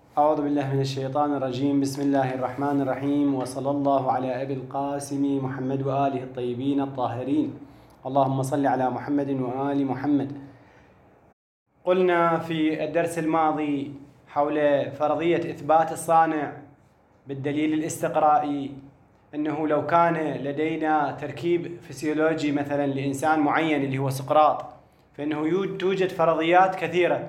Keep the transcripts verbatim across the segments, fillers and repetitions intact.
أعوذ بالله من الشيطان الرجيم. بسم الله الرحمن الرحيم، وصلى الله على أبي القاسم محمد وآله الطيبين الطاهرين. اللهم صل على محمد وآل محمد. قلنا في الدرس الماضي حول فرضية إثبات الصانع بالدليل الاستقرائي أنه لو كان لدينا تركيب فسيولوجي مثلا لإنسان معين اللي هو سقراط، فإنه توجد فرضيات كثيرة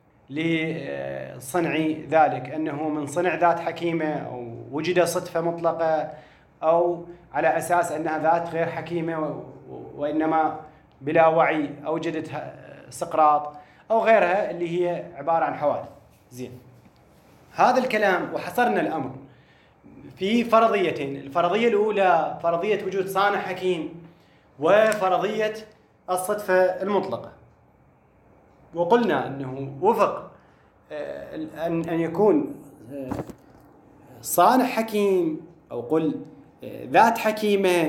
لصنع ذلك، أنه من صنع ذات حكيمة أو وجد صدفة مطلقة، أو على أساس أنها ذات غير حكيمة وإنما بلا وعي أوجدتها سقراط، أو غيرها اللي هي عبارة عن حوادث. زين، هذا الكلام وحصرنا الأمر في فرضيتين. الفرضية الأولى فرضية وجود صانع حكيم، وفرضية الصدفة المطلقة. وقلنا أنه وفق أن أن يكون صانع حكيم أو قل ذات حكيمة،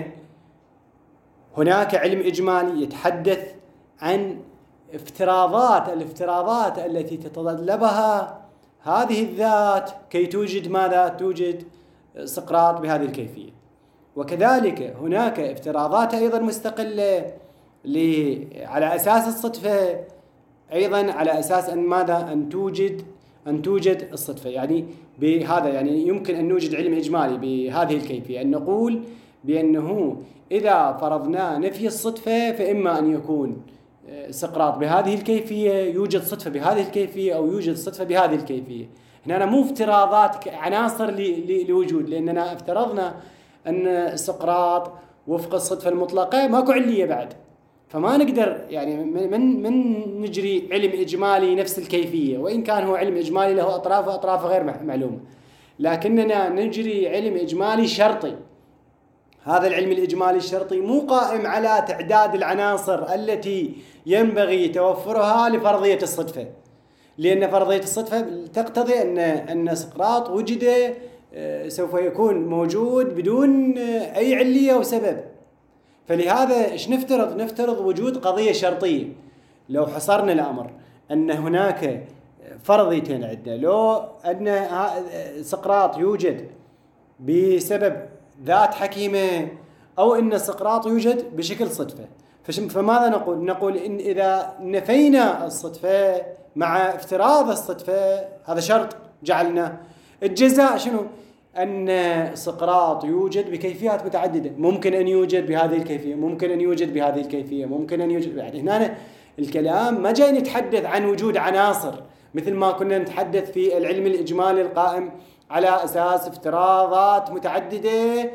هناك علم إجمالي يتحدث عن افتراضات الافتراضات التي تتطلبها هذه الذات كي توجد ماذا؟ توجد سقراط بهذه الكيفية. وكذلك هناك افتراضات أيضا مستقلة على أساس الصدفة، أيضا على أساس أن ماذا؟ أن توجد أن توجد الصدفة. يعني بهذا يعني يمكن أن نوجد علم إجمالي بهذه الكيفية، أن نقول بأنه إذا فرضنا نفي الصدفة فإما أن يكون سقراط بهذه الكيفية، يوجد صدفة بهذه الكيفية، أو يوجد صدفة بهذه الكيفية. هنا مو افتراضات عناصر لوجود، لأننا افترضنا أن سقراط وفق الصدفة المطلقة ماكو علية بعد، فما نقدر يعني من من نجري علم إجمالي نفس الكيفية، وإن كان هو علم إجمالي له أطراف وأطراف غير معلومة، لكننا نجري علم إجمالي شرطي. هذا العلم الإجمالي الشرطي مو قائم على تعداد العناصر التي ينبغي توفرها لفرضية الصدفة، لأن فرضية الصدفة تقتضي أن أن سقراط وجد سوف يكون موجود بدون أي علية وسبب. فلهذا إيش نفترض؟ نفترض وجود قضية شرطية. لو حصرنا الأمر أن هناك فرضيتين عندنا، لو أن سقراط يوجد بسبب ذات حكيمة، أو أن سقراط يوجد بشكل صدفة، فماذا نقول؟ نقول إن إذا نفينا الصدفة مع افتراض الصدفة، هذا شرط جعلنا، الجزاء شنو؟ أن سقراط يوجد بكيفيات متعددة، ممكن أن يوجد بهذه الكيفية، ممكن أن يوجد بهذه الكيفية، ممكن أن يوجد. يعني هنا الكلام ما جاي نتحدث عن وجود عناصر مثل ما كنا نتحدث في العلم الإجمالي القائم على أساس افتراضات متعددة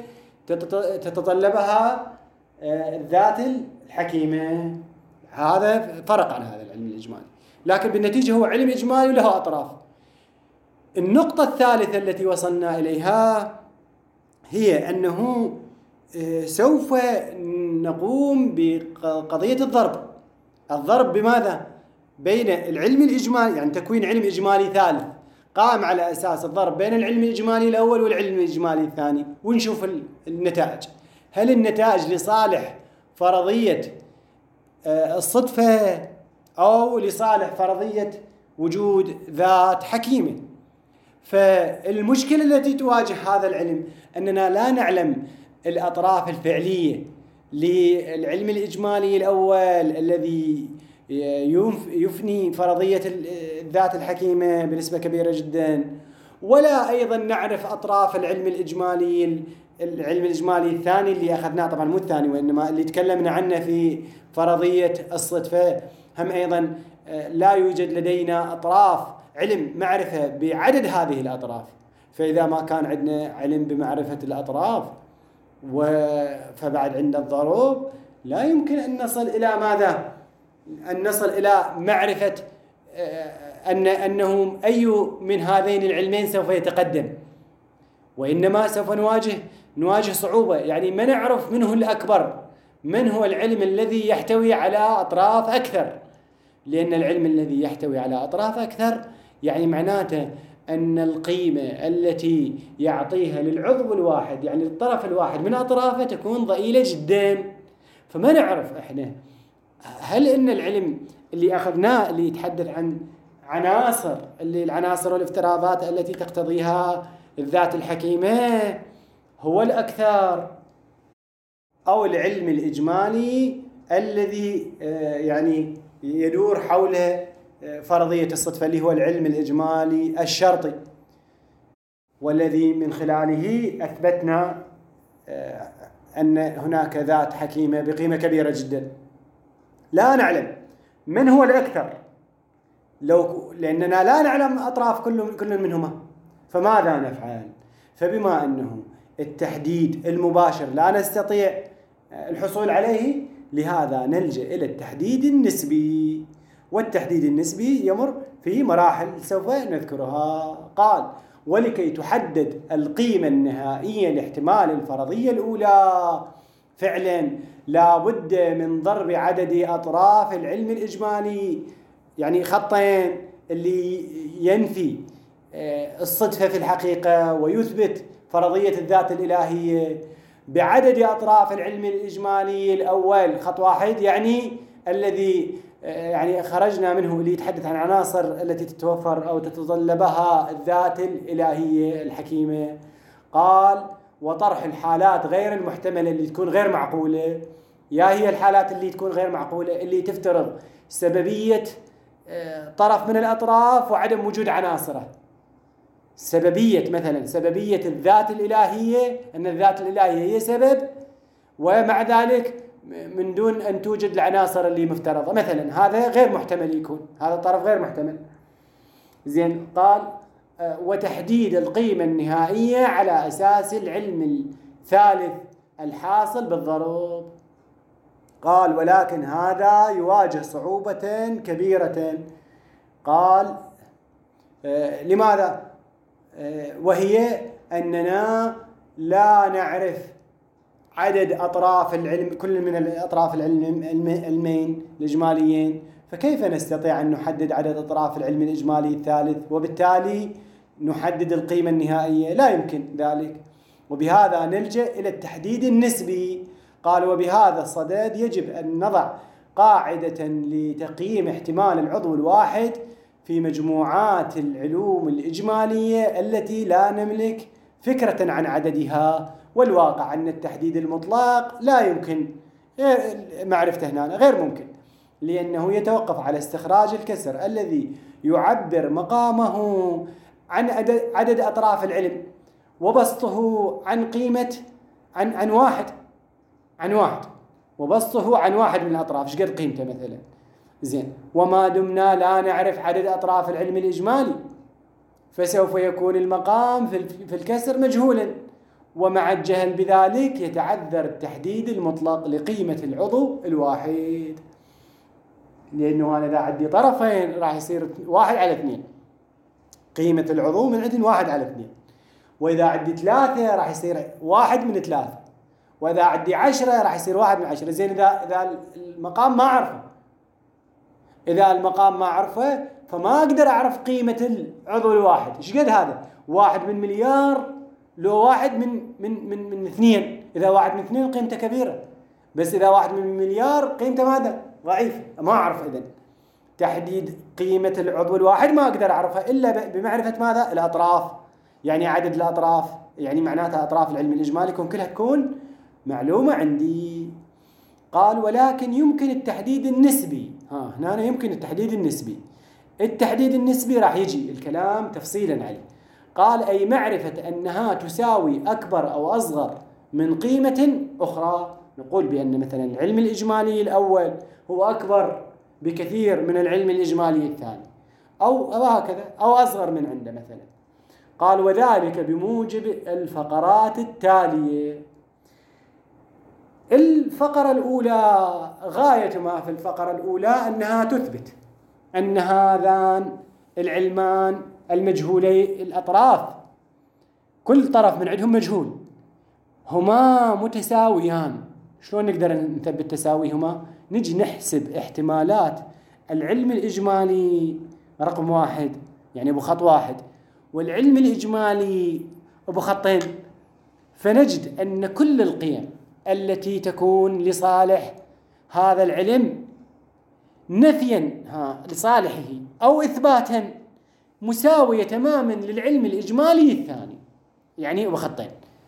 تتطلبها الذات الحكيمة. هذا فرق عن هذا العلم الإجمالي، لكن بالنتيجة هو علم إجمالي وله أطراف. النقطة الثالثة التي وصلنا إليها هي أنه سوف نقوم بقضية الضرب. الضرب بماذا؟ بين العلم الإجمالي، يعني تكوين علم إجمالي ثالث قائم على أساس الضرب بين العلم الإجمالي الأول والعلم الإجمالي الثاني، ونشوف النتائج. هل النتائج لصالح فرضية الصدفة أو لصالح فرضية وجود ذات حكيمة؟ فالمشكلة التي تواجه هذا العلم أننا لا نعلم الأطراف الفعلية للعلم الإجمالي الأول الذي يفني فرضية الذات الحكيمة بنسبة كبيرة جدا، ولا أيضا نعرف أطراف العلم الإجمالي العلم الإجمالي الثاني اللي أخذناه، طبعا مو الثاني وإنما اللي تكلمنا عنه في فرضية الصدفة. هم أيضا لا يوجد لدينا أطراف علم معرفة بعدد هذه الأطراف، فإذا ما كان عندنا علم بمعرفة الأطراف فبعد عند الضروب لا يمكن أن نصل إلى ماذا؟ أن نصل إلى معرفة أن أنه أي من هذين العلمين سوف يتقدم، وإنما سوف نواجه نواجه صعوبة. يعني ما نعرف منه الأكبر، من هو العلم الذي يحتوي على أطراف أكثر، لأن العلم الذي يحتوي على أطراف أكثر يعني معناته أن القيمة التي يعطيها للعضو الواحد، يعني الطرف الواحد من أطرافه، تكون ضئيلة جدا. فما نعرف إحنا هل إن العلم اللي أخذناه اللي يتحدث عن عناصر اللي العناصر والافتراضات التي تقتضيها الذات الحكيمة هو الأكثر، أو العلم الإجمالي الذي يعني يدور حول فرضية الصدفة اللي هو العلم الإجمالي الشرطي، والذي من خلاله أثبتنا أن هناك ذات حكيمة بقيمة كبيرة جدا. لا نعلم من هو الأكثر، لو لأننا لا نعلم أطراف كل كل منهما، فماذا نفعل؟ فبما أنه التحديد المباشر لا نستطيع الحصول عليه، لهذا نلجأ إلى التحديد النسبي، والتحديد النسبي يمر في مراحل سوف نذكرها. قال: ولكي تحدد القيمة النهائية لاحتمال الفرضية الأولى، فعلا لا بد من ضرب عدد أطراف العلم الإجمالي، يعني خطين اللي ينفي الصدفة في الحقيقة ويثبت فرضية الذات الإلهية، بعدد أطراف العلم الإجمالي الأول خط واحد، يعني الذي يعني خرجنا منه، اللي يتحدث عن عناصر التي تتوفر أو تتطلبها الذات الإلهية الحكيمة. قال: وطرح الحالات غير المحتملة اللي تكون غير معقولة. يا هي الحالات اللي تكون غير معقولة؟ اللي تفترض سببية طرف من الأطراف وعدم وجود عناصره. سببية مثلا سببية الذات الإلهية، أن الذات الإلهية هي سبب، ومع ذلك من دون أن توجد العناصر اللي مفترضة مثلا، هذا غير محتمل يكون، هذا الطرف غير محتمل. زين. قال: وتحديد القيمة النهائية على أساس العلم الثالث الحاصل بالضروب. قال: ولكن هذا يواجه صعوبة كبيرة. قال: آه لماذا؟ آه وهي أننا لا نعرف عدد أطراف العلم، كل من الأطراف العلم العلمين الإجماليين، فكيف نستطيع أن نحدد عدد أطراف العلم الإجمالي الثالث وبالتالي نحدد القيمة النهائية؟ لا يمكن ذلك، وبهذا نلجأ إلى التحديد النسبي. قال: وبهذا الصدد يجب أن نضع قاعدة لتقييم احتمال العضو الواحد في مجموعات العلوم الإجمالية التي لا نملك فكرة عن عددها، والواقع أن التحديد المطلق لا يمكن معرفته هنا، غير ممكن، لأنه يتوقف على استخراج الكسر الذي يعبر مقامه عن عدد أطراف العلم، وبسطه عن قيمة عن عن واحد عن واحد وبسطه عن واحد من الأطراف، ايش قد قيمته مثلا. زين. وما دمنا لا نعرف عدد أطراف العلم الإجمالي فسوف يكون المقام في الكسر مجهولا، ومع الجهل بذلك يتعذر التحديد المطلق لقيمة العضو الواحد، لأنه أنا إذا عندي طرفين راح يصير واحد على اثنين، قيمة العضو من عندي واحد على اثنين، وإذا عندي ثلاثة راح يصير واحد من ثلاثة، وإذا عندي عشرة راح يصير واحد من عشرة. زين. إذا إذا المقام ما أعرفه إذا المقام ما أعرفه فما أقدر أعرف قيمة العضو الواحد. إيش قد هذا؟ واحد من مليار لو واحد من من من من اثنين. إذا واحد من اثنين قيمته كبيرة، بس إذا واحد من مليار قيمته ماذا؟ ضعيفة. ما أعرف. إذن تحديد قيمة العضو الواحد ما أقدر أعرفها إلا بمعرفة ماذا؟ الأطراف، يعني عدد الأطراف، يعني معناتها أطراف العلم الإجمالي يكون كلها تكون معلومة عندي. قال: ولكن يمكن التحديد النسبي. ها هنا يمكن التحديد النسبي. التحديد النسبي راح يجي الكلام تفصيلا عليه. قال: أي معرفة أنها تساوي أكبر أو أصغر من قيمة أخرى. نقول بأن مثلا العلم الإجمالي الأول هو أكبر بكثير من العلم الإجمالي الثاني، أو أو هكذا، أو أصغر من عنده مثلا. قال: وذلك بموجب الفقرات التالية. الفقرة الأولى، غاية ما في الفقرة الأولى أنها تثبت أن هذان العلمان المجهولي الأطراف، كل طرف من عندهم مجهول، هما متساويان. شلون نقدر نثبت تساويهما؟ نجي نحسب احتمالات العلم الإجمالي رقم واحد، يعني أبو خط واحد، والعلم الإجمالي أبو خطين، فنجد أن كل القيم التي تكون لصالح هذا العلم نفيا ها لصالحه أو إثباتا مساوية تماما للعلم الإجمالي الثاني، يعني بخطين.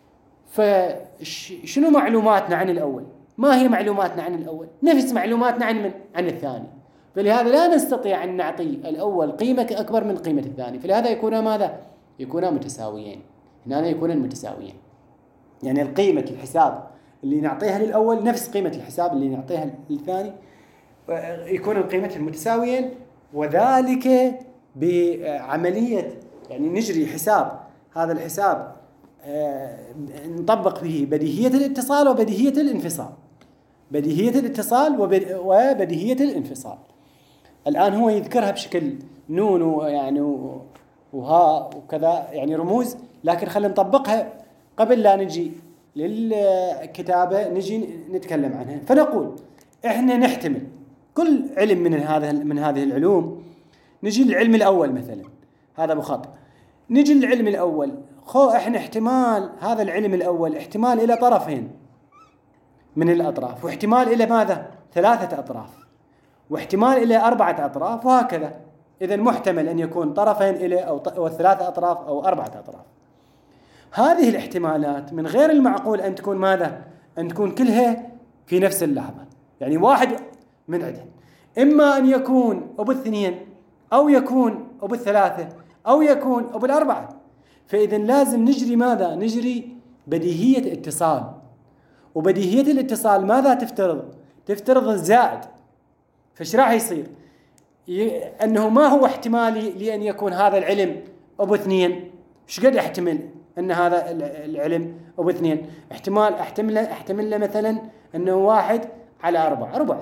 فشنو معلوماتنا عن الأول؟ ما هي معلوماتنا عن الأول؟ نفس معلوماتنا عن من؟ عن الثاني. فلهذا لا نستطيع أن نعطي الأول قيمة أكبر من قيمة الثاني، فلهذا يكون ماذا؟ يكون متساويين. هنا يكون متساويين، يعني القيمة الحساب اللي نعطيها للأول نفس قيمة الحساب اللي نعطيها للثاني، يكون القيمة المتساويين. وذلك بعملية يعني نجري حساب، هذا الحساب نطبق به بديهية الاتصال وبديهية الانفصال، بديهية الاتصال وبديهية الانفصال. الآن هو يذكرها بشكل نون ويعني وها وكذا يعني رموز، لكن خلينا نطبقها قبل لا نجي للكتابة نجي نتكلم عنها. فنقول احنا نحتمل كل علم من هذا من هذه العلوم. نجي للعلم الأول مثلا، هذا بخط. نجي للعلم الأول، خو احنا احتمال هذا العلم الأول احتمال إلى طرفين من الأطراف، واحتمال إلى ماذا؟ ثلاثة أطراف، واحتمال إلى أربعة أطراف، وهكذا. إذن محتمل أن يكون طرفين إلى أو, أو ثلاثة أطراف أو أربعة أطراف. هذه الاحتمالات من غير المعقول أن تكون ماذا؟ أن تكون كلها في نفس اللحظة، يعني واحد من عدن، إما أن يكون أبو الاثنين أو يكون أبو الثلاثة أو يكون أبو الأربعة. فإذن لازم نجري ماذا؟ نجري بديهية اتصال. وبديهية الاتصال ماذا تفترض؟ تفترض الزائد. فايش راح يصير؟ ي... أنه ما هو احتمالي لأن يكون هذا العلم أبو اثنين؟ ايش قد احتمل أن هذا العلم أبو اثنين؟ احتمال احتمل احتمل مثلا أنه واحد على أربعة ربع.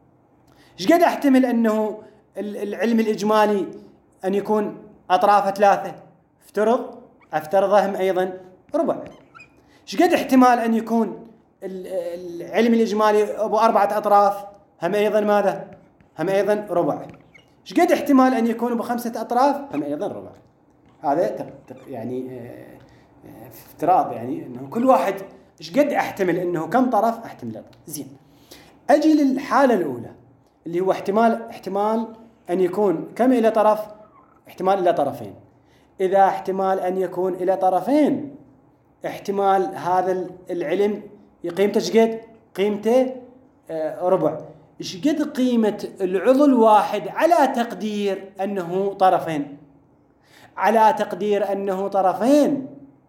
ايش قد احتمل أنه العلم الإجمالي أن يكون أطراف ثلاثة؟ افترض افترضهم أيضا ربع. ايش قد احتمال أن يكون العلم الإجمالي أبو أربعة أطراف؟ هم أيضا ماذا؟ هم أيضا ربع. ايش قد احتمال أن يكون أبو خمسة أطراف؟ هم أيضا ربع. هذا يعني افتراض، يعني أنه كل واحد ايش قد احتمل أنه كم طرف احتمل. زين، أجي للحالة الأولى اللي هو احتمال احتمال أن يكون كم إلى طرف؟ احتمال إلى طرفين. إذا احتمال أن يكون إلى طرفين، احتمال هذا العلم قيمته ايش قد؟ قيمته آه ربع. ايش قد قيمة العضو الواحد على تقدير أنه طرفين؟ على تقدير أنه طرفين.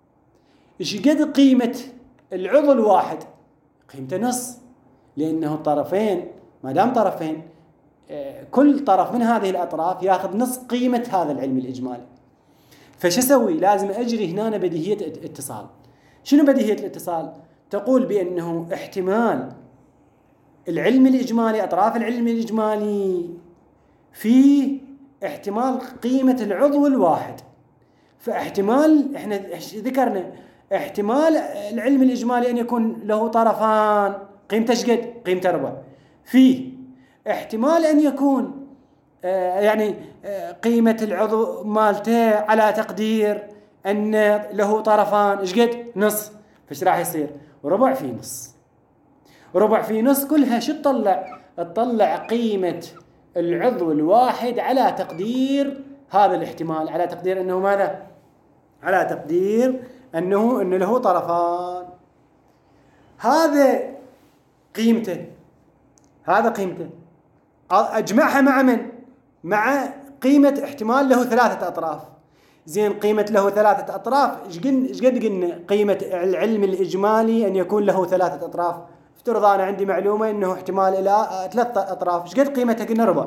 ايش قد قيمة العضو الواحد؟ قيمته نص، لأنه الطرفين ما دام طرفين آه كل طرف من هذه الأطراف يأخذ نص قيمة هذا العلم الإجمالي. فش أسوي؟ لازم أجري هنا بديهية اتصال. شنو بديهية الاتصال؟ تقول بأنه احتمال العلم الإجمالي، أطراف العلم الإجمالي، في احتمال قيمة العضو الواحد. فاحتمال احنا ذكرنا احتمال العلم الإجمالي أن يكون له طرفان، قيمته ايش قد؟ قيمته ربع. في احتمال أن يكون آه يعني آه قيمة العضو مالته على تقدير أن له طرفان ايش قد؟ نص. فايش راح يصير؟ ربع في نص. ربع في نص كلها شو تطلع؟ تطلع قيمة العضو الواحد على تقدير هذا الاحتمال، على تقدير أنه ماذا؟ على تقدير أنه أنه له طرفان. هذا قيمته، هذا قيمته. أجمعها مع من؟ مع قيمة احتمال له ثلاثة أطراف. زين، قيمة له ثلاثة أطراف ايش قد قلنا قيمة العلم الإجمالي أن يكون له ثلاثة أطراف؟ افترض أنا عندي معلومة أنه احتمال إلى ثلاثة أطراف، ايش قد قيمتها؟ قلنا ربع.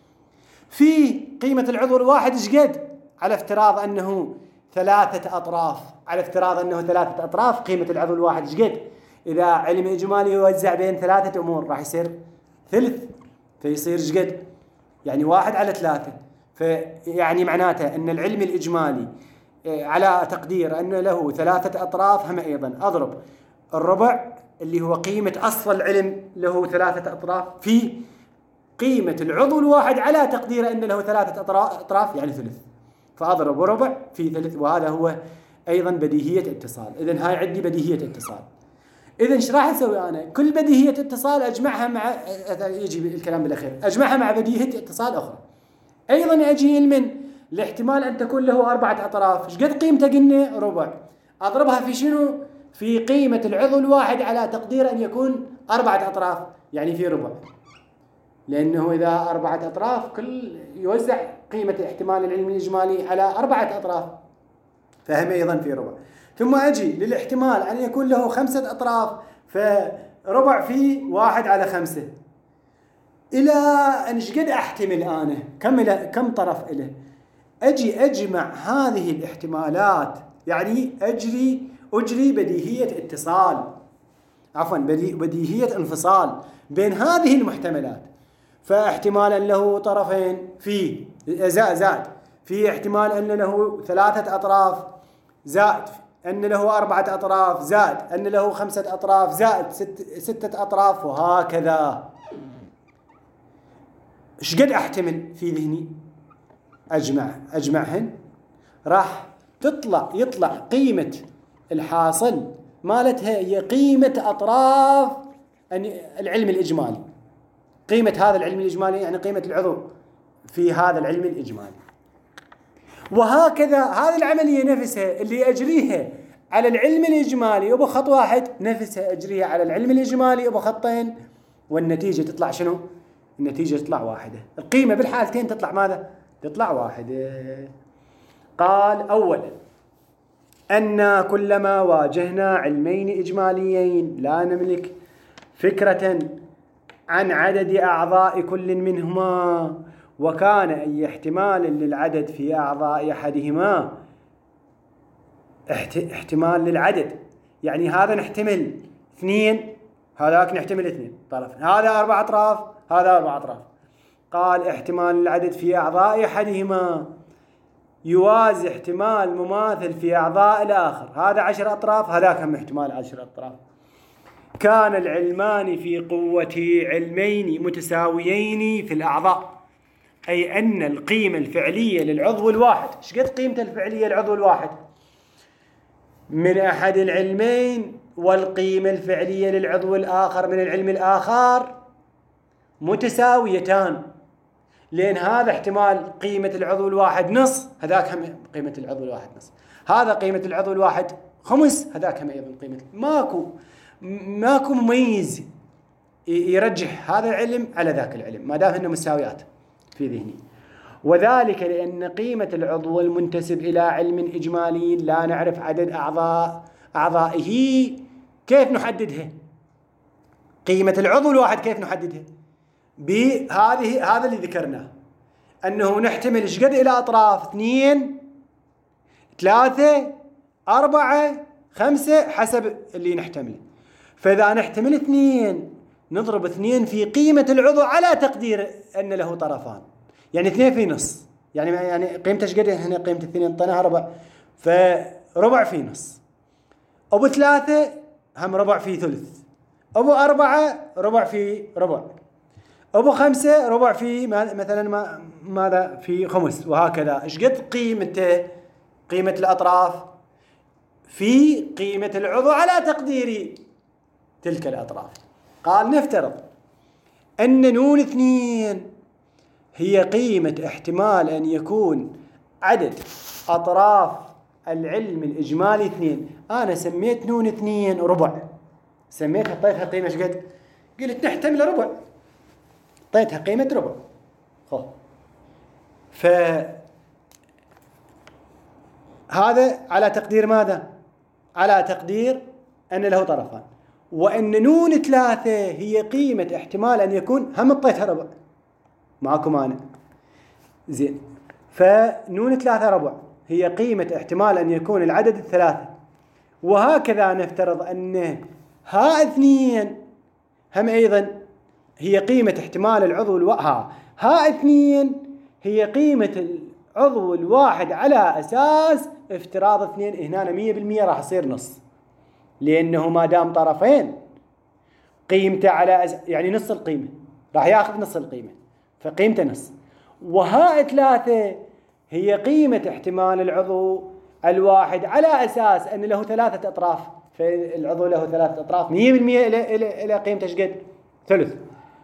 في قيمة العضو الواحد ايش قد؟ على افتراض أنه ثلاثة أطراف، على افتراض أنه ثلاثة أطراف قيمة العضو الواحد ايش قد؟ إذا علم إجمالي يوزع بين ثلاثة أمور راح يصير ثلث، فيصير ايش قد؟ يعني واحد على ثلاثة. فيعني معناته أن العلم الإجمالي على تقدير أنه له ثلاثة أطراف، هم أيضا أضرب الربع اللي هو قيمة أصل العلم له ثلاثة أطراف في قيمة العضو الواحد على تقدير أن له ثلاثة أطراف يعني ثلث، فأضرب ربع في ثلث. وهذا هو أيضا بديهية اتصال. إذن هاي عندي بديهية اتصال. إذا إيش راح أسوي أنا؟ كل بديهية اتصال أجمعها مع، يجي الكلام بالأخير، أجمعها مع بديهية اتصال أخرى. أيضا أجي من الاحتمال أن تكون له أربعة أطراف، إيش قد قيمته؟ قلنا ربع. أضربها في شنو؟ في قيمة العضو الواحد على تقدير أن يكون أربعة أطراف، يعني في ربع، لأنه إذا أربعة أطراف كل يوزع قيمة احتمال العلم الإجمالي على أربعة أطراف، فهم أيضا في ربع. ثم أجي للاحتمال أن يكون له خمسة أطراف، فربع في واحد على خمسة. إلى أن قد أحتمل أنا كم كم طرف إله، أجي أجمع هذه الاحتمالات، يعني أجري أجري بديهية اتصال، عفوا بديهية انفصال بين هذه المحتملات. فاحتمال أن له طرفين في زائد، في احتمال أن له ثلاثة أطراف زائد، أن له أربعة أطراف زائد، أن له خمسة أطراف زائد ست ستة أطراف، وهكذا. إيش قد أحتمل في ذهني؟ أجمع أجمعهن، راح تطلع يطلع قيمة الحاصل مالتها هي قيمة أطراف العلم الإجمالي. قيمة هذا العلم الإجمالي يعني قيمة العضو في هذا العلم الإجمالي. وهكذا هذه العملية نفسها اللي أجريها على العلم الإجمالي أبو خط واحد، نفسها أجريها على العلم الإجمالي أبو خطين، والنتيجة تطلع شنو؟ النتيجة تطلع واحدة. القيمة بالحالتين تطلع ماذا؟ تطلع واحدة. قال أولا أن كلما واجهنا علمين إجماليين لا نملك فكرة عن عدد أعضاء كل منهما، وكان أي احتمال للعدد في أعضاء أحدهما احتمال للعدد، يعني هذا نحتمل اثنين، هذاك نحتمل اثنين طرف، هذا أربع أطراف، هذا أربع أطراف. قال احتمال العدد في أعضاء أحدهما يوازي احتمال مماثل في أعضاء الآخر، هذا عشر أطراف، هذاك هم احتمال عشر أطراف. كان العلمان في قوة علمين متساويين في الأعضاء، أي أن القيمة الفعلية للعضو الواحد، إيش قد قيمته الفعلية للعضو الواحد من أحد العلمين، والقيمة الفعلية للعضو الآخر من العلم الآخر متساويتان، لأن هذا احتمال قيمة العضو الواحد نص، هذاك هم قيمة العضو الواحد نص، هذا قيمة العضو الواحد خمس، هذاك هم أيضا قيمة، ماكو ماكو مميز يرجح هذا العلم على ذاك العلم ما دام هن مساويات في ذهني. وذلك لأن قيمة العضو المنتسب إلى علم إجمالي لا نعرف عدد أعضاء أعضائه، كيف نحددها؟ قيمة العضو الواحد كيف نحددها؟ بهذه هذا اللي ذكرناه، أنه نحتمل إيش قد إلى أطراف؟ اثنين، ثلاثة، أربعة، خمسة، حسب اللي نحتمله. فإذا نحتمل اثنين نضرب اثنين في قيمة العضو على تقدير أن له طرفان، يعني اثنين في نص، يعني يعني قيمته ايش قد؟ هنا قيمة اثنين انطيناها ربع، فربع في نص. أبو ثلاثة هم ربع في ثلث، أبو أربعة ربع في ربع، أبو خمسة ربع في مثلا ما ماذا في خمس، وهكذا. ايش قد قيمته؟ قيمة الأطراف في قيمة العضو على تقدير تلك الأطراف. قال نفترض أن نون اثنين هي قيمة احتمال أن يكون عدد أطراف العلم الإجمالي اثنين. أنا سميت نون اثنين ربع، سميت حطيتها قيمة ايش قد؟ قلت نحتمل ربع، حطيتها قيمة ربع. خو ف هذا على تقدير ماذا؟ على تقدير أن له طرفان. وأن نون ثلاثة هي قيمة احتمال أن يكون، هم حطيتها ربع، معكم مانع زين. فنون ثلاثة ربع هي قيمة احتمال أن يكون العدد الثلاثة. وهكذا نفترض أن ها اثنين هم أيضا هي قيمة احتمال العضو الواحد، ها, ها اثنين هي قيمة العضو الواحد على أساس افتراض اثنين. هنا مية بالمية راح يصير نص، لأنه ما دام طرفين قيمته على أس... يعني نص القيمة، راح ياخذ نص القيمة، فقيمته نص. وها ثلاثة هي قيمة احتمال العضو الواحد على أساس أن له ثلاثة أطراف، فالعضو له ثلاثة أطراف مية بالمية إلى إلى إلى قيمته إيش قد؟ ثلث.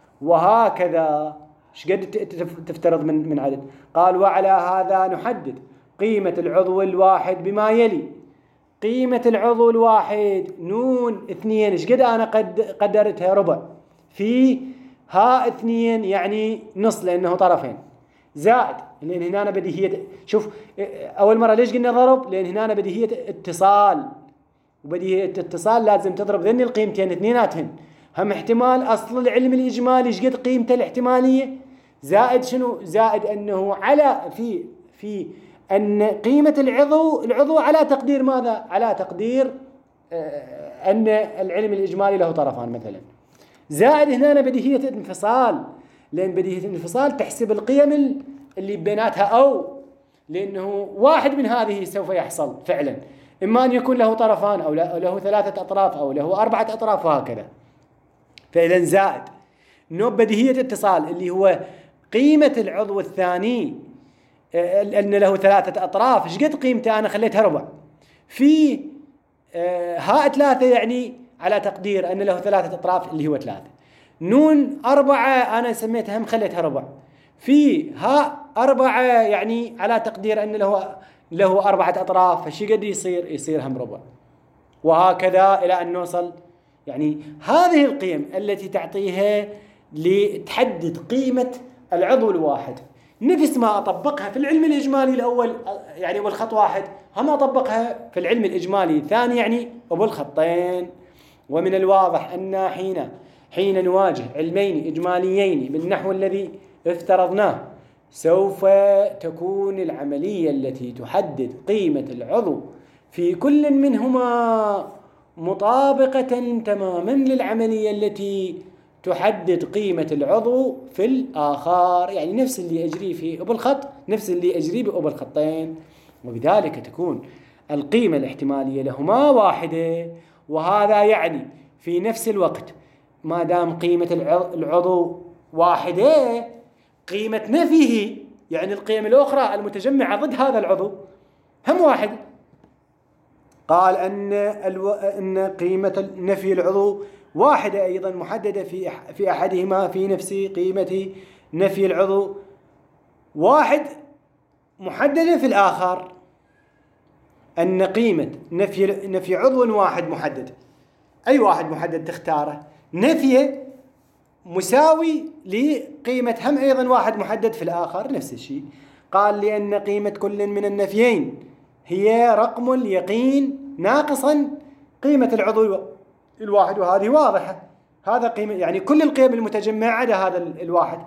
وهكذا إيش قد تفترض من من عدد؟ قال وعلى هذا نحدد قيمة العضو الواحد بما يلي. قيمة العضو الواحد نون اثنين إيش قد أنا قد قدرتها؟ ربع في ها اثنين يعني نص لأنه طرفين، زائد لأن هنا أنا بديهية. شوف أول مرة ليش قلنا ضرب؟ لأن هنا أنا بديهية اتصال، وبديهية اتصال لازم تضرب ذني القيمتين اثنيناتهن. هم احتمال أصل العلم الإجمالي إيش قد قيمته الاحتمالية، زائد شنو؟ زائد أنه على في في أن قيمة العضو العضو على تقدير ماذا؟ على تقدير آه أن العلم الإجمالي له طرفان مثلا. زائد هنا أنا بديهية انفصال، لأن بديهية الانفصال تحسب القيم اللي بيناتها، أو لأنه واحد من هذه سوف يحصل فعلا، إما أن يكون له طرفان أو له ثلاثة أطراف أو له أربعة أطراف وهكذا. فإذا زائد نوع بديهية اتصال اللي هو قيمة العضو الثاني أن له ثلاثة أطراف إيش قد قيمته؟ أنا خليتها ربع في ها ثلاثة يعني على تقدير أن له ثلاثة أطراف اللي هو ثلاثة. نون أربعة أنا سميتها هم خليتها ربع في ها أربعة يعني على تقدير أن له له أربعة أطراف، فشي قد يصير؟ يصير هم ربع. وهكذا إلى أن نوصل يعني هذه القيم التي تعطيها لتحدد قيمة العضو الواحد، نفس ما أطبقها في العلم الإجمالي الأول يعني والخط واحد، هم أطبقها في العلم الإجمالي الثاني يعني وبالخطين. ومن الواضح أن حين حين نواجه علمين إجماليين بالنحو الذي افترضناه سوف تكون العملية التي تحدد قيمة العضو في كل منهما مطابقة تماما للعملية التي تحدد قيمة العضو في الآخر، يعني نفس اللي أجري في أبو الخط نفس اللي أجري بأبو الخطين، وبذلك تكون القيمة الاحتمالية لهما واحدة. وهذا يعني في نفس الوقت ما دام قيمة العضو واحدة، قيمة نفيه يعني القيم الأخرى المتجمعة ضد هذا العضو هم واحد. قال أن الو... أن قيمة نفي العضو واحدة أيضا محددة في أح... في أحدهما في نفس قيمة نفي العضو واحد محددة في الآخر. أن قيمة نفي نفي عضو واحد محدد، أي واحد محدد تختاره نفيه مساوي لقيمة هم أيضا واحد محدد في الآخر نفس الشيء. قال لأن قيمة كل من النفيين هي رقم اليقين ناقصا قيمة العضو الواحد، وهذه واضحة. هذا قيمة يعني كل القيم المتجمعة عدا هذا الواحد.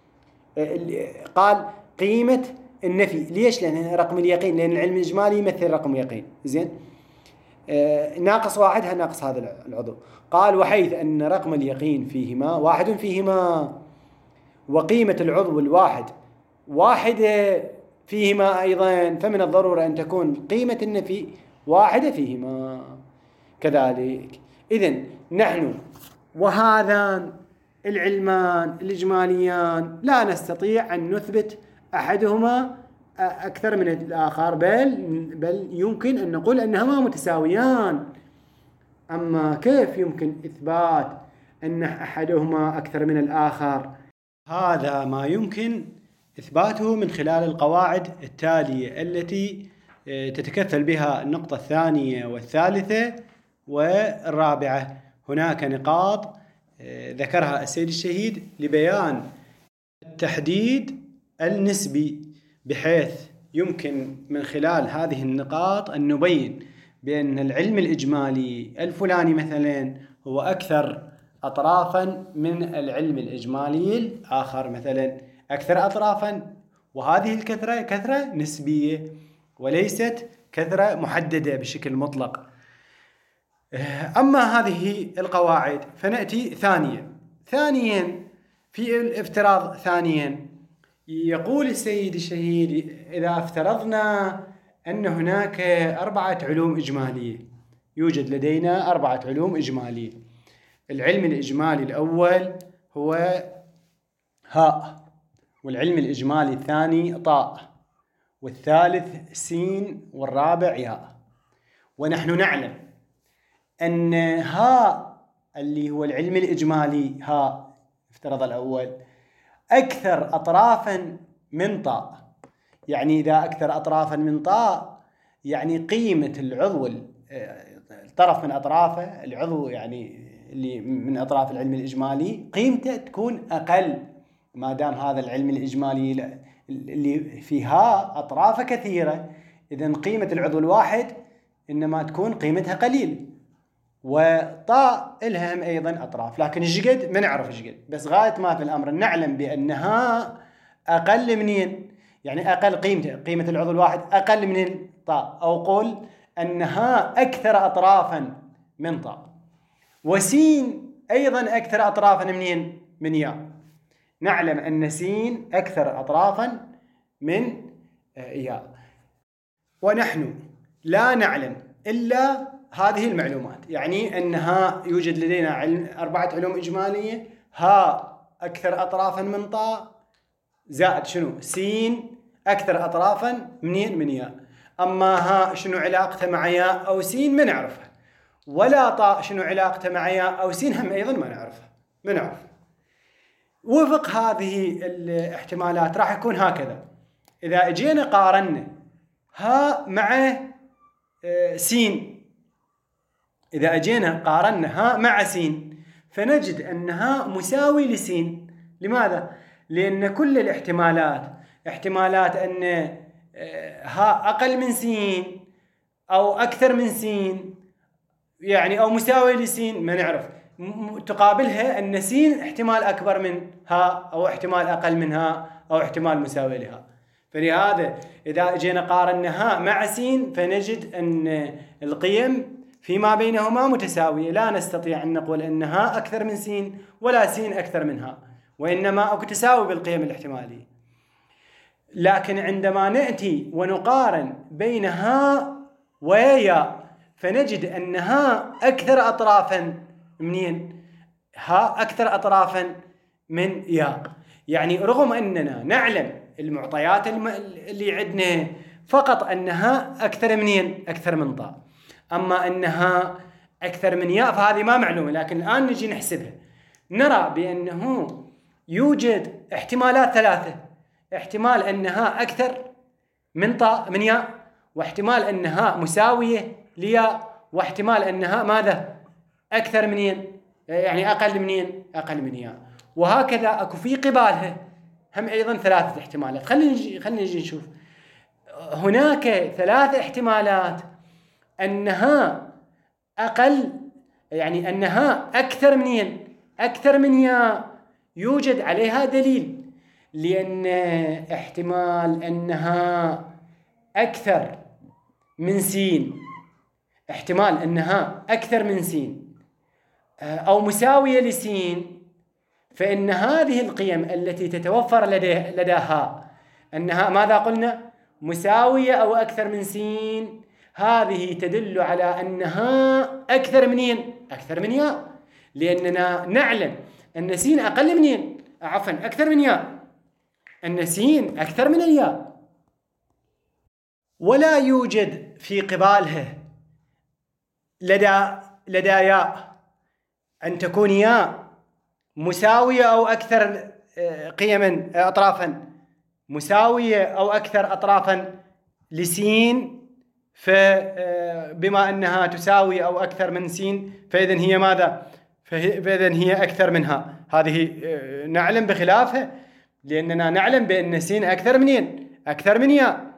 قال قيمة النفي ليش؟ لأن رقم اليقين، لأن العلم الإجمالي يمثل رقم يقين زين. آه ناقص واحد ناقص هذا العضو. قال وحيث أن رقم اليقين فيهما واحد فيهما وقيمة العضو الواحد واحدة فيهما أيضا، فمن الضرورة أن تكون قيمة النفي واحدة فيهما كذلك. إذن نحن وهذان العلمان الإجماليان لا نستطيع أن نثبت أحدهما أكثر من الآخر، بل بل يمكن أن نقول أنهما متساويان. أما كيف يمكن إثبات أن أحدهما أكثر من الآخر؟ هذا ما يمكن إثباته من خلال القواعد التالية التي تتكفل بها النقطة الثانية والثالثة والرابعة. هناك نقاط ذكرها السيد الشهيد لبيان التحديد النسبي، بحيث يمكن من خلال هذه النقاط أن نبين بأن العلم الإجمالي الفلاني مثلا هو أكثر أطرافا من العلم الإجمالي الآخر مثلا أكثر أطرافا، وهذه الكثرة كثرة نسبية وليست كثرة محددة بشكل مطلق. أما هذه القواعد فنأتي ثانيا ثانيا في الافتراض. ثانيا يقول السيد الشهيد إذا افترضنا أن هناك أربعة علوم إجمالية، يوجد لدينا أربعة علوم إجمالية. العلم الإجمالي الأول هو هاء، والعلم الإجمالي الثاني طاء، والثالث سين، والرابع ياء. ونحن نعلم أن ها اللي هو العلم الإجمالي، ها افترض الأول، أكثر أطرافا من طاء. يعني إذا أكثر أطرافا من طاء يعني قيمة العضو، الطرف من أطرافه، العضو يعني اللي من أطراف العلم الإجمالي، قيمته تكون أقل. ما دام هذا العلم الإجمالي اللي فيها أطرافه كثيرة، إذن قيمة العضو الواحد إنما تكون قيمتها قليل. وطاء إلها هم أيضا أطراف، لكن إيش ما نعرف إيش قد، بس غاية ما في الأمر نعلم بأنها أقل منين، يعني أقل قيمة قيمة العضو الواحد أقل من الطاء، أو قول أنها أكثر أطرافا من طاء. وسين أيضا أكثر أطرافا منين؟ من ياء. نعلم أن سين أكثر أطرافا من ياء، ونحن لا نعلم إلا هذه المعلومات، يعني أنها يوجد لدينا علم أربعة علوم إجمالية، ها أكثر أطرافا من طاء، زائد شنو؟ سين أكثر أطرافا منين؟ من ياء. أما ها شنو علاقته مع ياء أو سين ما نعرفها، ولا طاء شنو علاقته مع ياء أو سين هم أيضا ما نعرفها ما نعرف. وفق هذه الاحتمالات راح يكون هكذا. إذا اجينا قارنا ها مع سين، إذا اجينا قارنا ها مع سين فنجد أنها مساوي لسين. لماذا؟ لأن كل الاحتمالات احتمالات أن ها أقل من سين أو أكثر من سين، يعني أو مساوي لسين ما نعرف، تقابلها أن سين احتمال أكبر من ها أو احتمال أقل منها أو احتمال مساوي لها. فلهذا إذا جينا قارنها مع سين فنجد أن القيم فيما بينهما متساوية، لا نستطيع أن نقول أنها أكثر من سين ولا سين أكثر منها، وإنما تساوي بالقيم الاحتمالية. لكن عندما نأتي ونقارن بينها ويا فنجد أنها أكثر أطرافا منين؟ ها أكثر أطرافا من يا. يعني رغم أننا نعلم المعطيات اللي عندنا فقط أنها أكثر منين؟ أكثر من طاء. أما أنها أكثر من ياء فهذه ما معلومة، لكن الآن نجي نحسبها نرى بأنه يوجد احتمالات ثلاثة: احتمال أنها أكثر من طاء من ياء، واحتمال أنها مساوية لياء، واحتمال أنها ماذا؟ أكثر منين؟ يعني أقل منين؟ أقل من ياء. وهكذا أكو في قبالها هم أيضا ثلاثة احتمالات. خلينا نجي خلينا نجي نشوف. هناك ثلاث احتمالات أنها أقل، يعني أنها أكثر منين؟ أكثر من ياء، يوجد عليها دليل، لأن احتمال أنها أكثر من سين، احتمال أنها أكثر من سين أو مساوية لسين، فإن هذه القيم التي تتوفر لديها أنها ماذا قلنا؟ مساوية أو أكثر من سين، هذه تدل على أنها أكثر منين؟ أكثر من ياء، لأننا نعلم أن سين أقل منين؟ عفوا أكثر من ياء، أن سين أكثر من الياء. ولا يوجد في قبالها لدى لدى ياء أن تكون ياء مساوية أو أكثر قيما أطرافا مساوية أو أكثر أطرافا لسين، فبما أنها تساوي أو أكثر من سين فإذن هي ماذا؟ فإذن هي أكثر منها. هذه نعلم بخلافها، لأننا نعلم بأن سين أكثر منين؟ أكثر من ياء.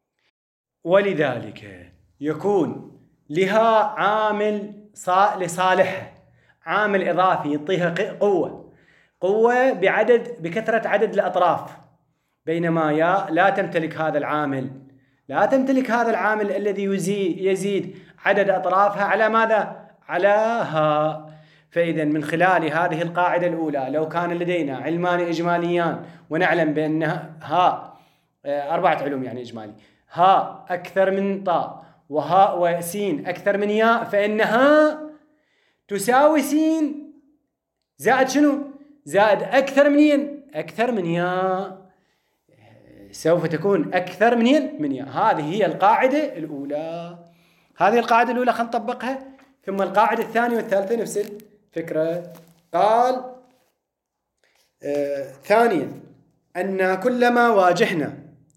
ولذلك يكون لها عامل لصالحها، عامل إضافي يعطيها قوة قوة بعدد بكثرة عدد الأطراف، بينما ياء لا تمتلك هذا العامل، لا تمتلك هذا العامل الذي يزيد يزيد عدد أطرافها على ماذا؟ على ها. فإذا من خلال هذه القاعدة الأولى لو كان لدينا علمان إجماليان ونعلم بأن ها أربعة علوم يعني إجمالي، ها أكثر من طاء وها وسين أكثر من ياء، فإنها تساوي سين زائد شنو؟ زائد أكثر منين؟ أكثر من ياء، سوف تكون أكثر منين؟ من ياء. هذه هي القاعدة الأولى. هذه القاعدة الأولى خلينا نطبقها ثم القاعدة الثانية والثالثة نفس الفكرة. قال آه ثانيا أن كلما واجهنا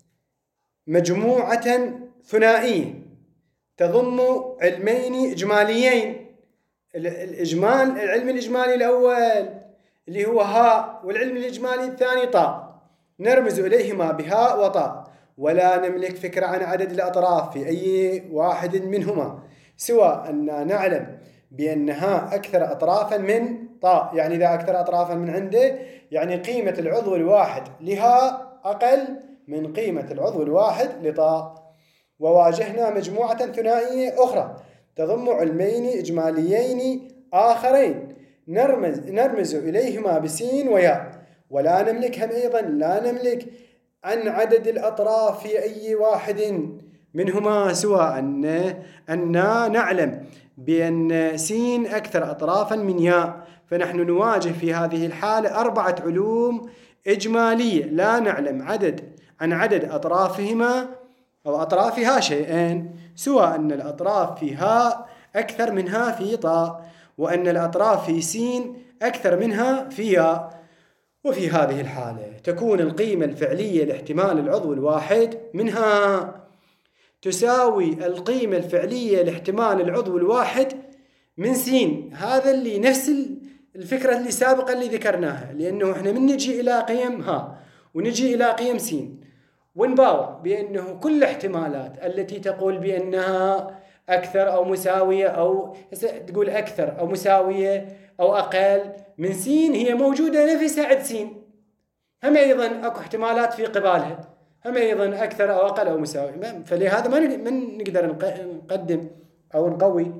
مجموعة ثنائية تضم علمين إجماليين، الإجمال العلم الإجمالي الأول اللي هو هاء، والعلم الإجمالي الثاني طاء، نرمز إليهما بهاء وطاء، ولا نملك فكرة عن عدد الأطراف في أي واحد منهما، سوى أن نعلم بأن هاء أكثر أطرافا من طاء. يعني إذا أكثر أطرافا من عنده يعني قيمة العضو الواحد لهاء أقل من قيمة العضو الواحد لطاء. وواجهنا مجموعة ثنائية أخرى تضم علمين إجماليين آخرين نرمز, نرمز إليهما بسين وياء، ولا نملكهم أيضا لا نملك عن عدد الأطراف في أي واحد منهما، سوى أن أننا نعلم بأن سين أكثر أطرافا من ياء. فنحن نواجه في هذه الحالة أربعة علوم إجمالية لا نعلم عدد عن عدد أطرافهما أو أطرافها شيئين، سوى أن الأطراف في هاء أكثر منها في طاء، وأن الأطراف في سين أكثر منها في ياء. وفي هذه الحالة تكون القيمة الفعلية لاحتمال العضو الواحد منها تساوي القيمة الفعلية لاحتمال العضو الواحد من سين. هذا اللي نفس الفكرة اللي سابقا اللي ذكرناها، لأنه إحنا من نجي إلى قيم ها ونجي إلى قيم سين ونباوع بأنه كل الاحتمالات التي تقول بأنها أكثر أو مساوية أو تقول أكثر أو مساوية أو أقل من سين هي موجودة نفسها عند سين، هم أيضا أكو احتمالات في قبالها، هم أيضا أكثر أو أقل أو مساوي. فلهذا ما نقدر نقدم أو نقوي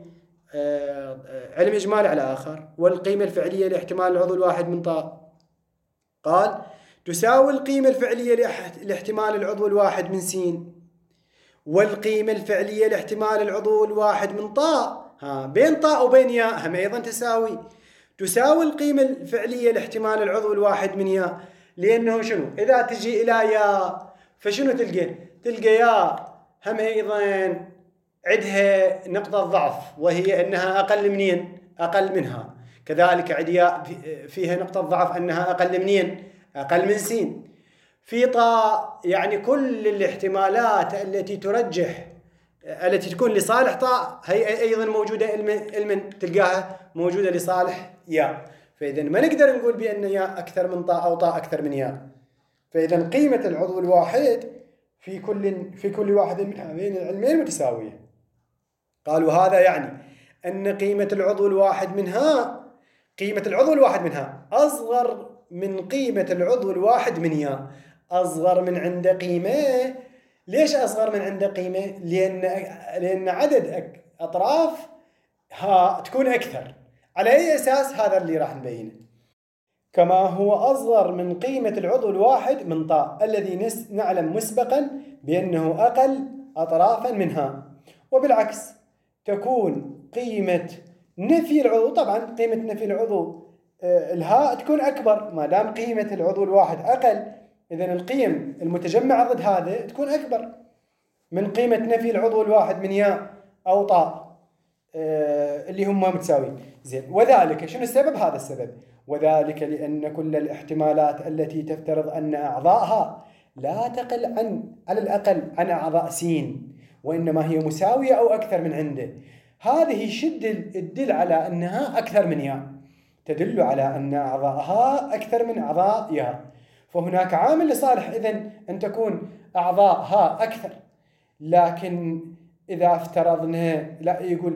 علم إجمالي على آخر. والقيمة الفعلية لاحتمال العضو الواحد من طاء قال تساوي القيمة الفعلية لاحتمال العضو الواحد من سين، والقيمة الفعلية لاحتمال العضو الواحد من طاء ها بين طاء وبين ياء هم أيضا تساوي تساوي القيمة الفعلية لاحتمال العضو الواحد من ياء. لأنه شنو إذا تجي إلى ياء فشنو تلقى تلقى ياء هم أيضا عندها نقطة ضعف وهي أنها أقل منين أقل منها، كذلك عند ياء فيها نقطة ضعف أنها أقل منين أقل من سين. في طاء يعني كل الاحتمالات التي ترجح التي تكون لصالح طاء هي أيضا موجودة علما تلقاها موجودة لصالح ياء. فإذا ما نقدر نقول بأن ياء أكثر من طاء أو طاء أكثر من ياء. فإذا قيمة العضو الواحد في كل في كل واحد من هذين العلمين متساوية. قالوا هذا يعني أن قيمة العضو الواحد منها قيمة العضو الواحد منها أصغر من قيمة العضو الواحد من ياء، أصغر من عند قيمة. ليش أصغر من عند قيمة؟ لأن لأن عدد أطراف ها تكون أكثر. على أي أساس؟ هذا اللي راح نبينه. كما هو أصغر من قيمة العضو الواحد من طاء الذي نعلم مسبقا بأنه أقل أطرافا منها. وبالعكس تكون قيمة نفي العضو، طبعا قيمة نفي العضو الهاء تكون أكبر ما دام قيمة العضو الواحد أقل، إذن القيم المتجمعة ضد هذا تكون أكبر من قيمة نفي العضو الواحد من ياء أو طاء اللي هم متساويين. زين، وذلك شنو السبب؟ هذا السبب، وذلك لأن كل الاحتمالات التي تفترض أن أعضاءها لا تقل عن على الأقل عن أعضاء سين، وإنما هي مساوية أو أكثر من عنده، هذه شد تدل على أنها أكثر من ياء، تدل على أن أعضاءها أكثر من أعضاء ياء. فهناك عامل لصالح إذن أن تكون أعضاءها أكثر. لكن إذا افترضنا لا يقول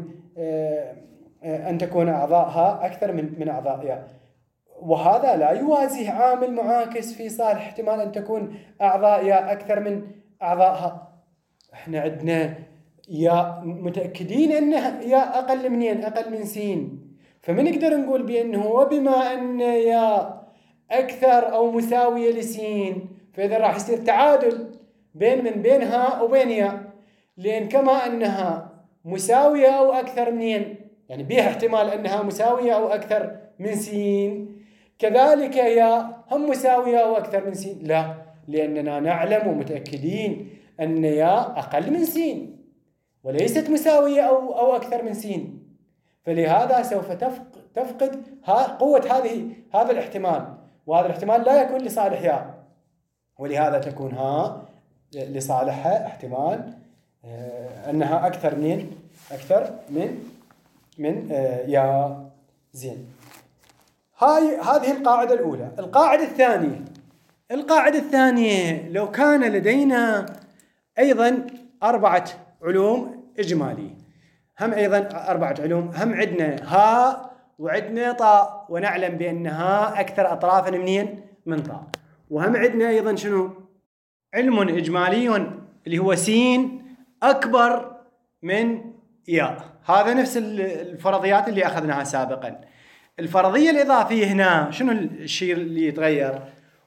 أن تكون أعضاءها أكثر من من أعضاء ياء، وهذا لا يوازيه عامل معاكس في صالح احتمال أن تكون أعضاء ياء أكثر من أعضائها. احنا عندنا ياء متأكدين أنها ياء أقل منين أقل من سين، فما نقدر نقول بأنه وبما أن ياء أكثر أو مساوية لسين فإذا راح يصير تعادل بين من بينها وبين ياء، لأن كما أنها مساوية أو أكثر منين يعني بها احتمال أنها مساوية أو أكثر من سين، كذلك ياء هم مساوية أو أكثر من سين. لا، لأننا نعلم ومتأكدين أن ياء أقل من سين وليست مساوية أو أو أكثر من سين. فلهذا سوف تفقد قوة هذه هذا الاحتمال، وهذا الاحتمال لا يكون لصالح ياء، ولهذا تكون هاء لصالحها احتمال أنها أكثر من أكثر من من ياء. زين، هاي هذه القاعدة الأولى. القاعدة الثانية القاعدة الثانية لو كان لدينا أيضا أربعة علوم إجمالية، هم أيضا أربعة علوم، هم عندنا هاء وعندنا طاء، ونعلم بأن هاء أكثر أطرافا منين؟ من طاء. وهم عندنا أيضا شنو؟ علم إجمالي اللي هو سين أكبر من ياء. هذا نفس الفرضيات اللي أخذناها سابقا. الفرضية الإضافية هنا شنو الشيء اللي يتغير؟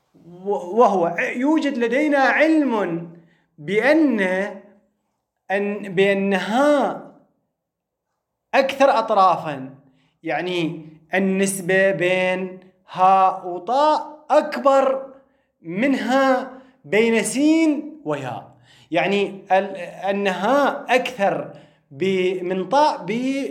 وهو يوجد لدينا علم بأن أن بأنها أكثر أطرافا، يعني النسبة بين هاء وطاء أكبر منها بين سين وياء، يعني أنها أكثر من طاء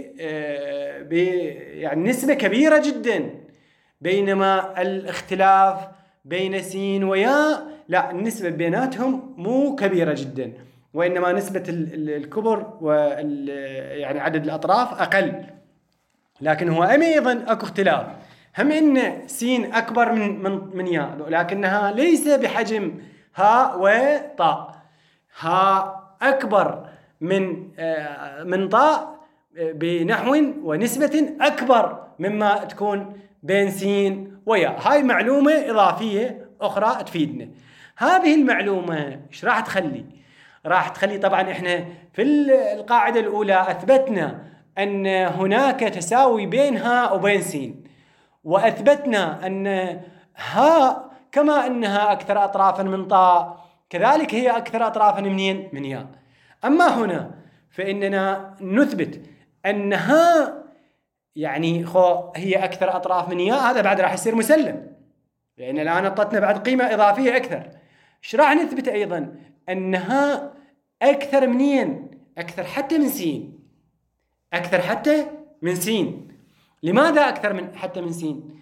ب يعني نسبة كبيرة جدا، بينما الاختلاف بين سين وياء لا، النسبة بيناتهم مو كبيرة جدا، وإنما نسبة الكبر وال يعني عدد الأطراف أقل. لكن هو أيضا أكو اختلاف، هم إن سين أكبر من من من ياء، لكنها ليس بحجم هاء وطاء. هاء أكبر من من طاء بنحو ونسبة أكبر مما تكون بين سين وياء. هاي معلومة إضافية أخرى تفيدنا. هذه المعلومة إيش راح تخلي؟ راح تخلي طبعا إحنا في القاعدة الأولى أثبتنا أن هناك تساوي بين هاء وبين سين، وأثبتنا أن هاء كما أنها أكثر أطرافا من طاء كذلك هي أكثر أطرافا منين؟ من ياء. أما هنا فإننا نثبت أنها يعني خو هي أكثر أطراف من ياء، هذا بعد راح يصير مسلم، لأن الآن أعطتنا بعد قيمة إضافية أكثر. إيش راح نثبت أيضا؟ أنها أكثر منين؟ أكثر حتى من سين، أكثر حتى من سين. لماذا أكثر من حتى من سين؟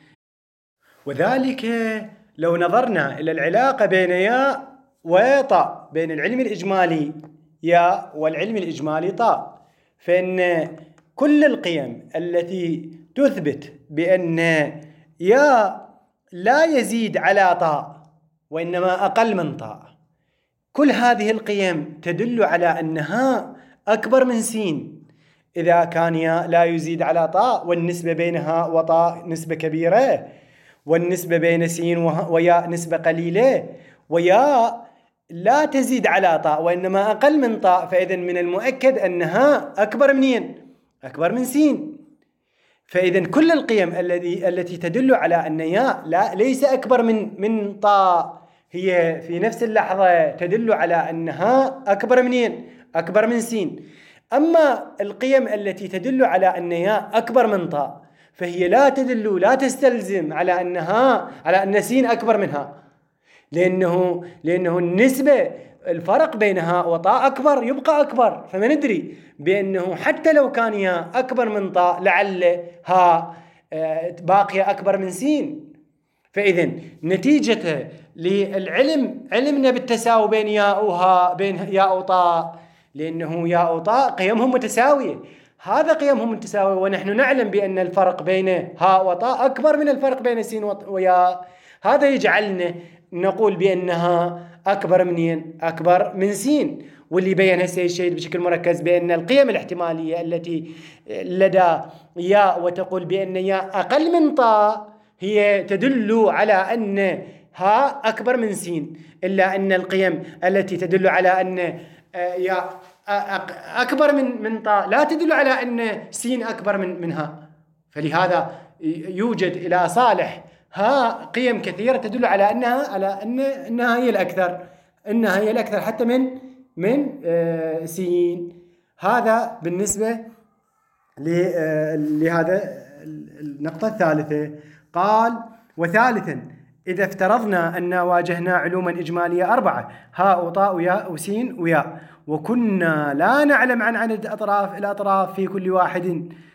وذلك لو نظرنا إلى العلاقة بين ياء وطاء، بين العلم الإجمالي ياء والعلم الإجمالي طاء، فإن كل القيم التي تثبت بأن ياء لا يزيد على طاء وإنما أقل من طاء، كل هذه القيم تدل على أنها أكبر من سين. إذا كان ياء لا يزيد على طاء والنسبة بين هاء وطاء نسبة كبيرة، والنسبة بين سين وياء نسبة قليلة، وياء لا تزيد على طاء وإنما أقل من طاء، فإذن من المؤكد أنها أكبر منين؟ أكبر من سين. فإذن كل القيم التي التي تدل على أن ياء لا ليس أكبر من من طاء هي في نفس اللحظة تدل على أنها أكبر منين؟ أكبر من سين. أما القيم التي تدل على أن ياء أكبر من طاء فهي لا تدل لا تستلزم على أنها على أن سين أكبر منها، لأنه لأنه النسبة الفرق بين هاء وطاء أكبر يبقى أكبر، فما ندري بأنه حتى لو كان ياء أكبر من طاء لعل هاء باقية أكبر من سين. فإذن نتيجة للعلم علمنا بالتساوي بين ياء وهاء، بين ياء وطاء، لأنه ياء وطاء قيمهم متساوية، هذا قيمهم متساوية، ونحن نعلم بأن الفرق بين هاء وطاء أكبر من الفرق بين سين وياء. هذا يجعلنا نقول بأنها أكبر منين؟ أكبر من سين. واللي بين هسه الشيء بشكل مركز بأن القيم الاحتمالية التي لدى ياء وتقول بأن ياء أقل من طاء هي تدل على أن هاء أكبر من سين، إلا أن القيم التي تدل على أن ياء أكبر من من طاء لا تدل على أن سين أكبر من منها. فلهذا يوجد إلى صالح ها قيم كثيرة تدل على أنها على أن أنها هي الأكثر، أنها هي الأكثر حتى من من سين. هذا بالنسبة لهذا النقطة الثالثة. قال: وثالثا إذا افترضنا أن واجهنا علوما إجمالية أربعة هاء وطاء وياء وسين وياء، وكنا لا نعلم عن عدد أطراف الأطراف في كل واحد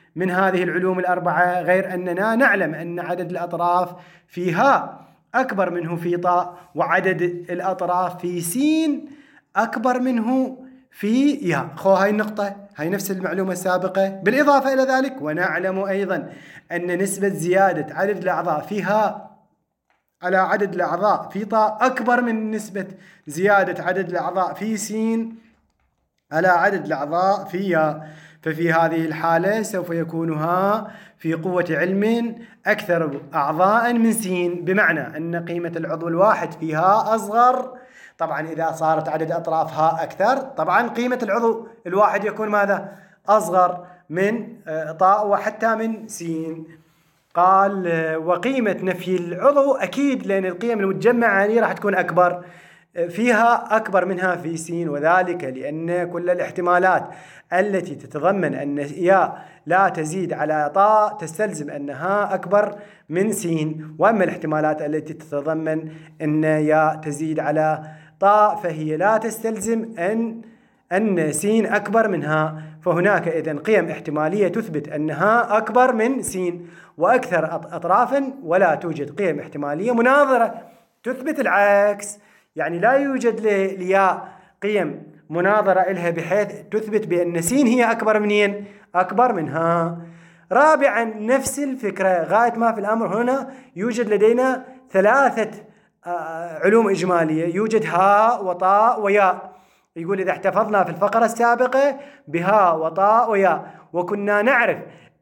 من هذه العلوم الأربعة، غير أننا نعلم أن عدد الأطراف في هاء أكبر منه في طاء، وعدد الأطراف في سين أكبر منه في ياء. خو هاي النقطة، هاي نفس المعلومة السابقة. بالإضافة إلى ذلك ونعلم أيضا أن نسبة زيادة عدد الأعضاء في هاء على عدد الأعضاء في طاء أكبر من نسبة زيادة عدد الأعضاء في سين على عدد الأعضاء في ياء. ففي هذه الحالة سوف يكون هاء في قوة علم أكثر أعضاء من سين، بمعنى أن قيمة العضو الواحد في هاء أصغر. طبعا إذا صارت عدد أطراف هاء أكثر، طبعا قيمة العضو الواحد يكون ماذا؟ أصغر من طاء وحتى من سين. قال وقيمة نفي العضو أكيد، لأن القيم المتجمعة عليه راح تكون أكبر فيها أكبر منها في سين، وذلك لأن كل الاحتمالات التي تتضمن أن ياء لا تزيد على طاء تستلزم أنها أكبر من سين، وأما الاحتمالات التي تتضمن أن ياء تزيد على طاء فهي لا تستلزم أن أن سين أكبر منها. فهناك إذن قيم احتمالية تثبت أنها أكبر من سين وأكثر أطرافا، ولا توجد قيم احتمالية مناظرة تثبت العكس. يعني لا يوجد لياء قيم مناظرة إلها بحيث تثبت بأن سين هي أكبر منين؟ أكبر منها. رابعا نفس الفكرة، غاية ما في الأمر هنا يوجد لدينا ثلاثة علوم إجمالية، يوجد هاء وطاء وياء. يقول إذا احتفظنا في الفقرة السابقة بهاء وطاء وياء وكنا نعرف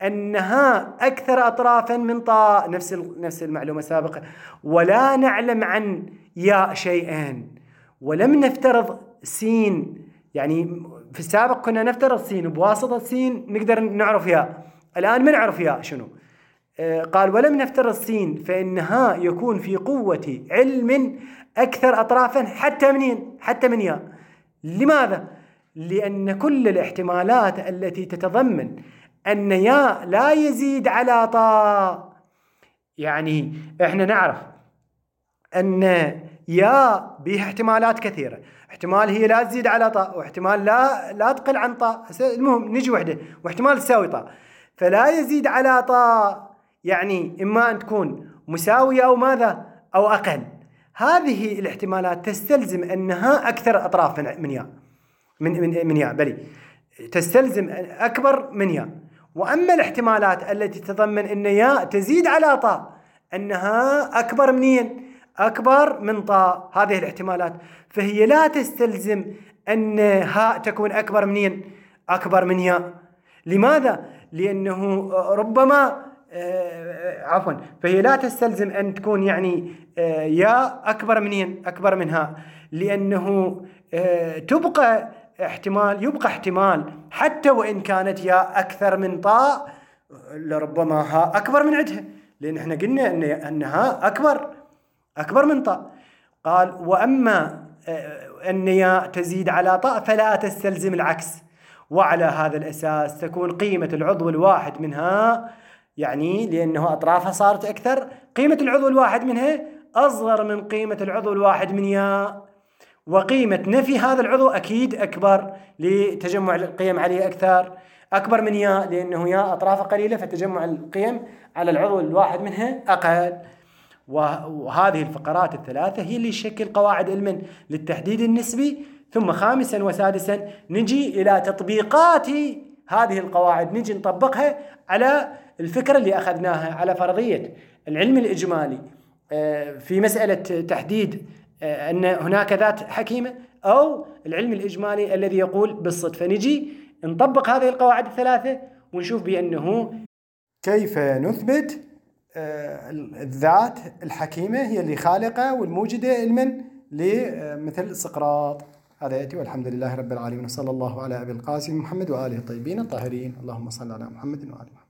أنها أكثر أطرافا من طاء، نفس نفس المعلومة السابقة، ولا نعلم عن ياء شيئين، ولم نفترض سين. يعني في السابق كنا نفترض سين، بواسطة سين نقدر نعرف ياء، الآن ما نعرف ياء شنو. آه قال ولم نفترض سين، فإنها يكون في قوة علم أكثر أطرافا حتى منين؟ حتى من ياء. لماذا؟ لأن كل الاحتمالات التي تتضمن أن ياء لا يزيد على طاء، يعني إحنا نعرف أن ياء بها احتمالات كثيرة، احتمال هي لا تزيد على طاء، واحتمال لا لا تقل عن طاء، المهم نجي وحده، واحتمال تساوي طاء. فلا يزيد على طاء يعني إما أن تكون مساوية أو ماذا؟ أو أقل. هذه الاحتمالات تستلزم أنها أكثر أطراف من ياء، من من من ياء بلي تستلزم أكبر من ياء. وأما الاحتمالات التي تتضمن أن ياء تزيد على طاء أنها أكبر منين؟ أكبر من طاء، هذه الاحتمالات فهي لا تستلزم أن هاء تكون أكبر منين؟ أكبر من ياء. لماذا؟ لأنه ربما آه عفوا فهي لا تستلزم أن تكون يعني آه ياء أكبر منين؟ أكبر من هاء، لأنه آه تبقى احتمال يبقى احتمال حتى وإن كانت ياء أكثر من طاء لربما هاء أكبر من عدها، لأن احنا قلنا أن أنها أكبر أكبر من طاء. قال وأما أن ياء تزيد على طاء فلا تستلزم العكس، وعلى هذا الأساس تكون قيمة العضو الواحد منها، يعني لأنه أطرافها صارت أكثر، قيمة العضو الواحد منها أصغر من قيمة العضو الواحد من ياء، وقيمة نفي هذا العضو أكيد أكبر لتجمع القيم عليه أكثر، أكبر من ياء لأنه ياء أطرافه قليلة فتجمع القيم على العضو الواحد منها أقل. وهذه الفقرات الثلاثة هي اللي تشكل قواعد علم للتحديد النسبي. ثم خامسا وسادسا نجي إلى تطبيقات هذه القواعد، نجي نطبقها على الفكرة اللي أخذناها على فرضية العلم الإجمالي في مسألة تحديد أن هناك ذات حكيمة، أو العلم الإجمالي الذي يقول بالصدفة. نجي نطبق هذه القواعد الثلاثة ونشوف بأنه كيف نثبت الذات الحكيمة هي اللي خالقة والموجدة علما لمثل سقراط. هذا يأتي والحمد لله رب العالمين، وصلى الله على أبي القاسم محمد وآله الطيبين الطاهرين. اللهم صل على محمد وآله محمد.